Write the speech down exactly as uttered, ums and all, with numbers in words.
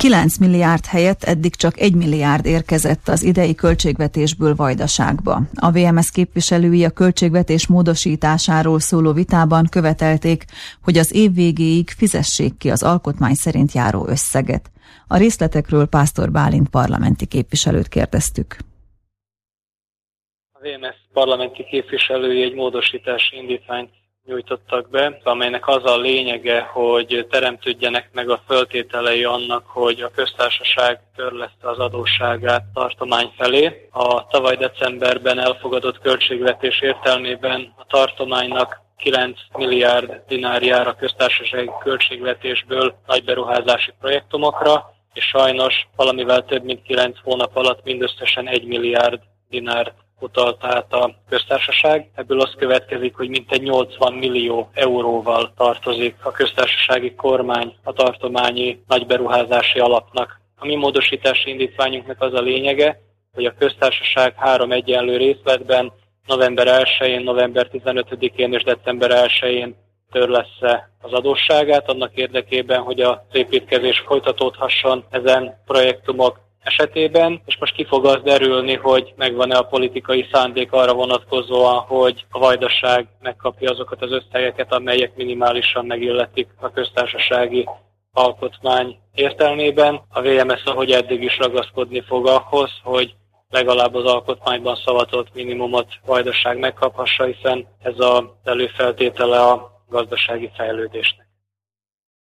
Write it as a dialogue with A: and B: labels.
A: kilenc milliárd helyett eddig csak egy milliárd érkezett az idei költségvetésből Vajdaságba. A vé em es képviselői a költségvetés módosításáról szóló vitában követelték, hogy az év végéig fizessék ki az alkotmány szerint járó összeget. A részletekről Pásztor Bálint parlamenti képviselőt kérdeztük.
B: A vé em es parlamenti képviselői egy módosítási indítványt nyújtottak be, amelynek az a lényege, hogy teremtődjenek meg a föltételei annak, hogy a köztársaság törleszte az adósságát tartomány felé. A tavaly decemberben elfogadott költségvetés értelmében a tartománynak kilenc milliárd dinár jár a köztársasági költségvetésből nagyberuházási projektumokra, és sajnos valamivel több mint kilenc hónap alatt mindösszesen egy milliárd dinárt utalt át a köztársaság. Ebből az következik, hogy mintegy nyolcvan millió euróval tartozik a köztársasági kormány a tartományi nagyberuházási alapnak. A mi módosítási indítványunknak az a lényege, hogy a köztársaság három egyenlő részletben november elsején, november tizenötödikén és december elsején törlessze az adósságát, annak érdekében, hogy az építkezés folytatódhasson ezen projektumok esetében, és most ki fog az derülni, hogy megvan-e a politikai szándék arra vonatkozóan, hogy a Vajdaság megkapja azokat az összegeket, amelyek minimálisan megilletik a köztársasági alkotmány értelmében. A vé em es, ahogy eddig is ragaszkodni fog ahhoz, hogy legalább az alkotmányban szavatolt minimumot Vajdaság megkaphassa, hiszen ez az előfeltétele a gazdasági fejlődésnek.